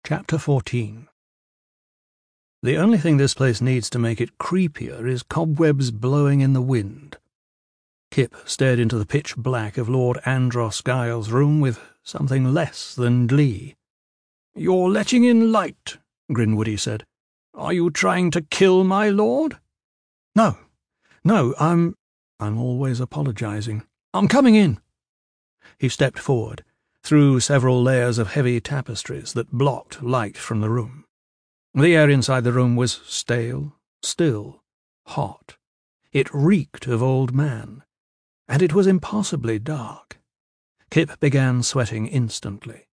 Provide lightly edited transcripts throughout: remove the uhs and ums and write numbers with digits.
Chapter 14. The only thing this place needs to make it creepier is cobwebs blowing in the wind. Kip stared into the pitch black of Lord Andros Giles' room with something less than glee. "You're letting in light," Grinwoody said. "Are you trying to kill my lord?" No, I'm always apologizing. I'm coming in." He stepped forward, through several layers of heavy tapestries that blocked light from the room. The air inside the room was stale, still, hot. It reeked of old man, and it was impossibly dark. Kip began sweating instantly.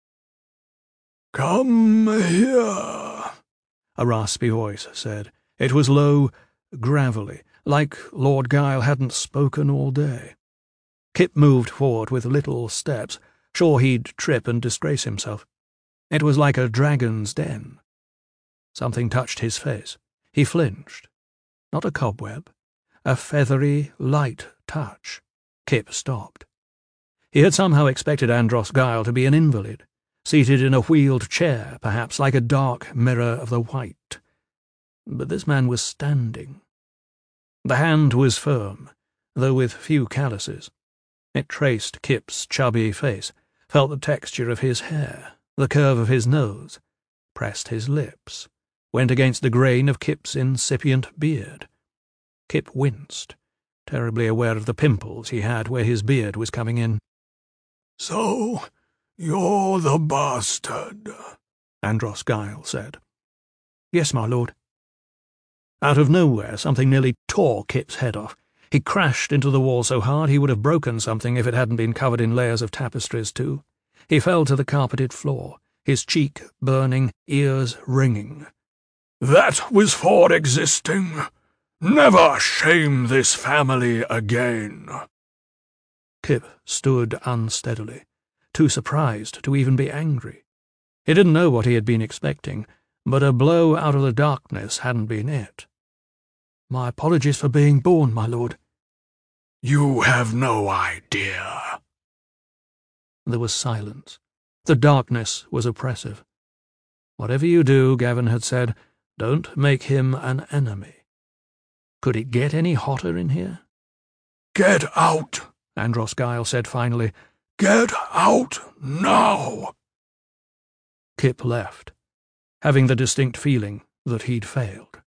"Come here," a raspy voice said. It was low, gravelly, like Lord Gile hadn't spoken all day. Kip moved forward with little steps, sure he'd trip and disgrace himself. It was like a dragon's den. Something touched his face. He flinched. Not a cobweb, a feathery, light touch. Kip stopped. He had somehow expected Andros Gile to be an invalid, seated in a wheeled chair, perhaps, like a dark mirror of the white. But this man was standing. The hand was firm, though with few calluses. It traced Kip's chubby face, felt the texture of his hair, the curve of his nose, pressed his lips, went against the grain of Kip's incipient beard. Kip winced, terribly aware of the pimples he had where his beard was coming in. "So, you're the bastard," Andros Gile said. "Yes, my lord." Out of nowhere, something nearly tore Kip's head off. He crashed into the wall so hard he would have broken something if it hadn't been covered in layers of tapestries too. He fell to the carpeted floor, his cheek burning, ears ringing. "That was for existing. Never shame this family again." Kip stood unsteadily, too surprised to even be angry. He didn't know what he had been expecting, but a blow out of the darkness hadn't been it. "My apologies for being born, my lord." "You have no idea." There was silence. The darkness was oppressive. "Whatever you do," Gavin had said, "don't make him an enemy." Could it get any hotter in here? "Get out," Andros Gile said finally. "Get out now." Kip left, having the distinct feeling that he'd failed.